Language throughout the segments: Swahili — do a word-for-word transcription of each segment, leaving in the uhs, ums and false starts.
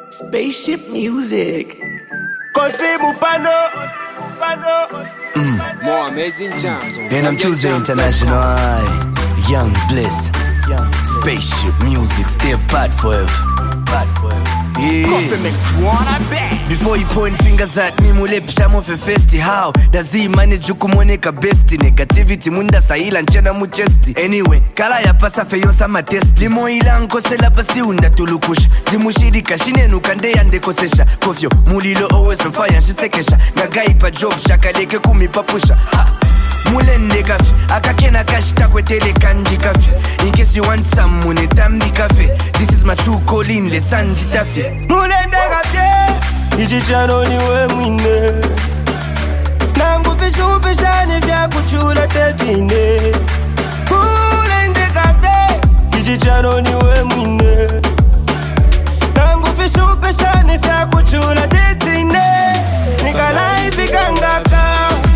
Spaceship music. Mm. More amazing jams. And I'm Tuesday International. Young Bliss. Young Spaceship music. Still bad forever. Bad forever. Yeah. Before you point fingers at me, mule pishamo fe festi. How does he manage kumoneka besti? Negativity munda saila nchena mu chesti. Anyway, kala ya pasa fe yosa ma test. Limo ila nkosela pasi unda tulukusha. Zimushirika shine nukande yande kosesha. Kofyo mulilo always on fire shisekesha. Ngagai pa job shakaleke kumi papusha. Ha. Mulende kafi, akakena kashita kwetele kanji kafi. In case you want some money, tambi kafi. This is my true calling, le sanji tafi. Mulende kafi, ichichano niwe mwine. Nangu fishu pishani vya kuchula tetine. Mulende kafi, ichichano niwe mwine. Nangu fishu pishani vya kuchula tetine. Nikalai vikangaka.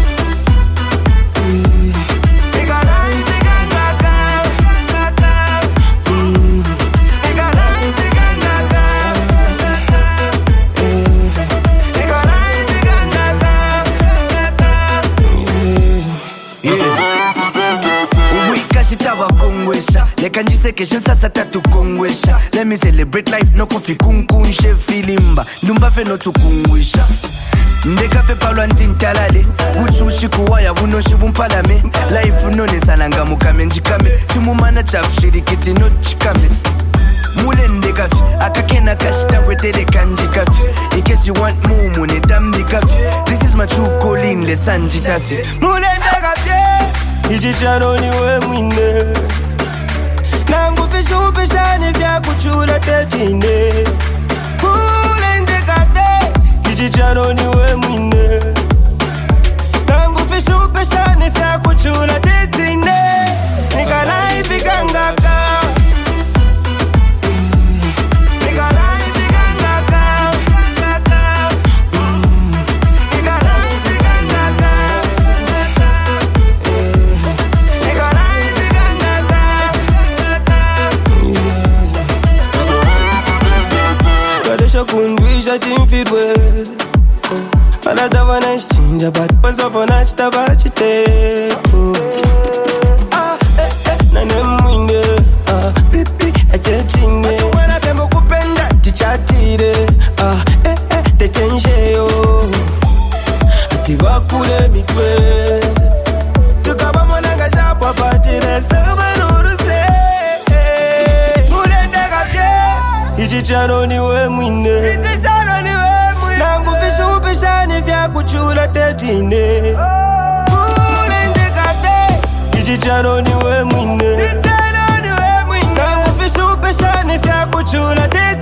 Leka njisekesha sasa tatu kongwesha. Let me celebrate life no kufi kunkunshe filimba. Ndumba fe no tukungwisha. Ndeka fe palwa ntintalale. Uchi ushikuwa ya bunoshi bumpalame. Life unone salanga mukame njikame. Chumumana chafshirikiti no chikame. Mule ndekafi, akakena kashita kwetele kanji kafi. In case you want more money, tambi kafi. This is my true calling, le sanji tafi. Mule ndekafi, ichichano niwe mwine. Nangu fishu pishani vya kuchula tetine. Kulende kafe, ichichano niwe mwine. Nangu fishu pishani vya kuchula tetine. Nikalai vikangaka. Nikalai vikangaka. Nikalai vikangaka. Nikalai vikangaka. Kadesha kundwisha chimfirwe. Another one is change about pass off on a chtabachite. Ah, eh, eh, nanemwine. Ah, pipi, echechinge. Wana tembo kupenda, chichatire. Ah, eh, eh, techenje yo. Atiwa kule mikwe. Tukaba monanga shapa patire. Saba nuruse. Mulende kapye. Ichichano niwe mwine. Ichichano niwe mwine. Nangu fishu pishani vya kuchula tetine. Mulende kapye. Ichichano niwe mwine. Ichichano niwe mwine. Nangu fishu pishani vya kuchula tetine.